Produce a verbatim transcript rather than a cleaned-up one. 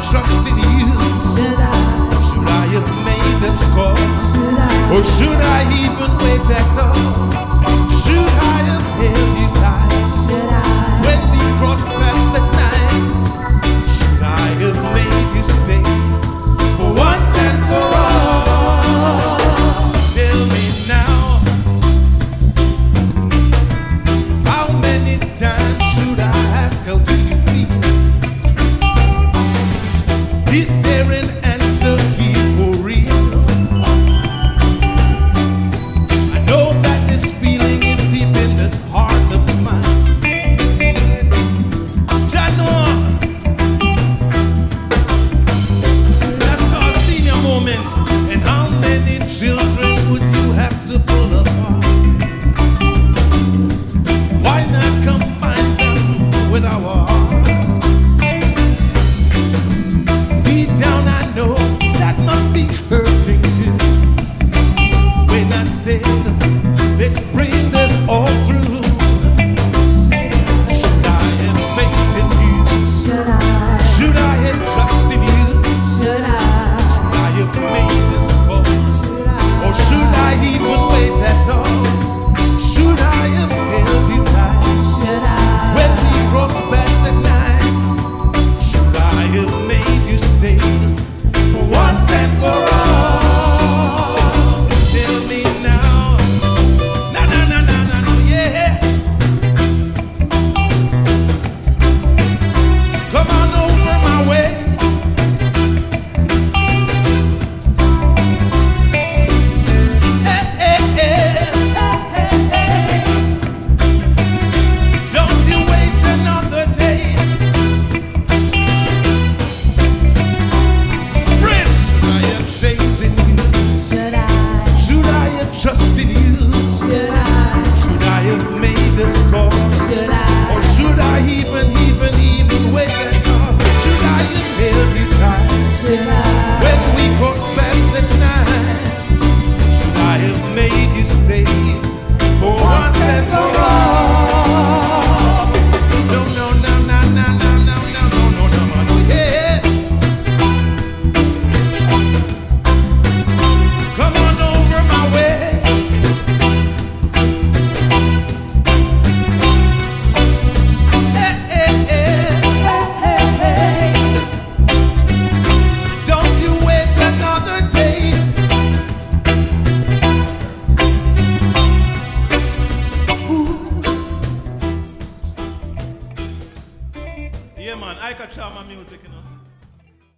trust in you? Should I? Should I have made this call? Should I? Or should I even wait at all? Should I have held you tight? Should I? When we crossed paths that night, should I have made you stay for once and for all? Tell me now, how many times should I ask, how do you feel? He's staring, answer he for real. I know that this feeling is deep in this heart of mine. Jano, let's call senior moment. And how many children would you have to pull apart? Why not combine them with our hearts? Deep down I know that must be hurting too. When I said, let's bring this all through. Should I have faith in you? Should I? Should I have trust in you? Should I? Should I have made this call? Should I? Or should I even wait at all? Should I have held you tight? Should I? When we crossed back the night, should I have made you stay for once and for all? Tell me now, na na na na na na, yeah. Come on over my way. Hey, hey, hey. Don't you wait another day. Prince, should I have faith in you? Should I? Should I have trusted you? Should I? Should I have made this call? Should I? Or should I even, even, even wait at all? Should I have held you tight Should I? when we crossed paths that night? Should I have made you stay for once and for all? No, no, no, no, no, no, no, no, no, no, no, no, yeah. Come on over my way. Hey, hey, hey. Don't you wait another day. Yeah, man, I can try my music, you know.